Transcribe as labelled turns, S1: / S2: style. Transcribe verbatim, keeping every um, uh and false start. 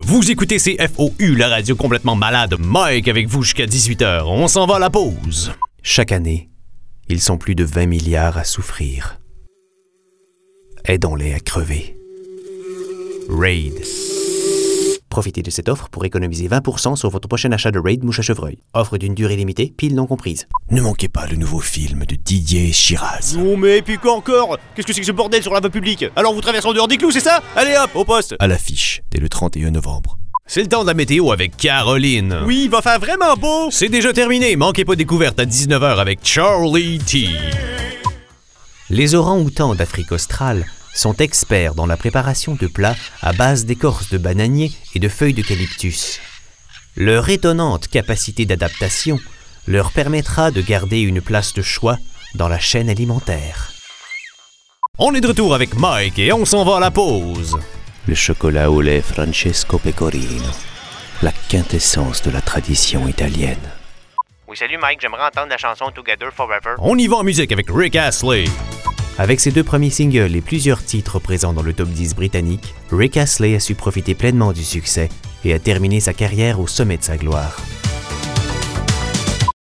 S1: Vous écoutez C F O U, la radio complètement malade. Mike avec vous jusqu'à dix-huit heures. On s'en va à la pause.
S2: Chaque année, ils sont plus de vingt milliards à souffrir. Aidons-les à crever. Raid. Profitez de cette offre pour économiser vingt pour cent sur votre prochain achat de Raid mouche à chevreuil. Offre d'une durée limitée, pile non comprise.
S3: Ne manquez pas le nouveau film de Didier Chiraz.
S4: Non mais, puis quoi encore? Qu'est-ce que c'est que ce bordel sur la voie publique? Alors vous traversez en dehors des clous, c'est ça? Allez hop, au poste!
S3: À l'affiche, dès le trente et un novembre.
S1: C'est le temps de la météo avec Caroline.
S4: Oui, il va faire vraiment beau!
S1: C'est déjà terminé. Manquez pas découverte à dix-neuf heures avec Charlie T.
S2: Les orang-outans d'Afrique australe sont experts dans la préparation de plats à base d'écorce de bananier et de feuilles d'eucalyptus. Leur étonnante capacité d'adaptation leur permettra de garder une place de choix dans la chaîne alimentaire.
S1: On est de retour avec Mike et on s'en va à la pause.
S3: Le chocolat au lait Francesco Pecorino, la quintessence de la tradition italienne.
S5: Oui, salut Mike, j'aimerais entendre la chanson Together Forever.
S1: On y va en musique avec Rick Astley.
S2: Avec ses deux premiers singles et plusieurs titres présents dans le top dix britannique, Rick Astley a su profiter pleinement du succès et a terminé sa carrière au sommet de sa gloire.